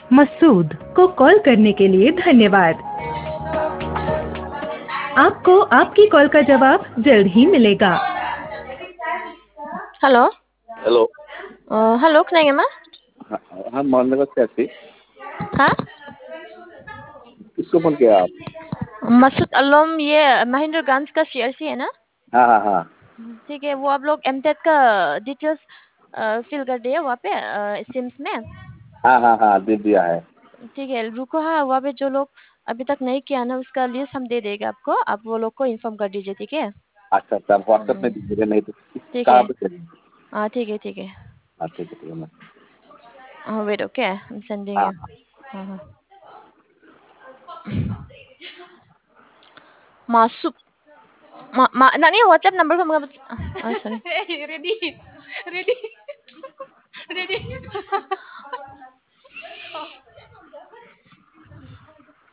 मसूद को कॉल करने के लिए धन्यवाद। आपको आपकी कॉल का जवाब जल्द ही मिलेगा। हेलो। हेलो। हेलो खोनादोंना? हाँ मोहम्मद कैसी? हाँ? किसको फोन किया आप? मसूद आलम, ये महेंद्रगंज का सीआरसी है ना? हाँ हाँ हाँ ठीक है, वो आप लोग एमटेक का डिटेल्स फिल कर दिए वहाँ पे सिम्स में। हाँ हाँ हाँ दे दिया है। ठीक है, रुको। हाँ, वहाँ पे जो लोग अभी तक नहीं किया ना, उसका लिस्ट हम दे देगा आपको। आप वो लोग को इन्फॉर्म कर दीजिए, ठीक है? अच्छा अच्छा व्हाट्सएप में दीजिएगा, नहीं तो ठीक है। कहाँ पे चाहिए? हाँ, ठीक है, ठीक है। हाँ ठीक है मैं। Wait, okay, I am sending हाँ यू। हाँ हाँ। मासूप nani WhatsApp number ko mga sorry. Hey, ready. Ready. Ready.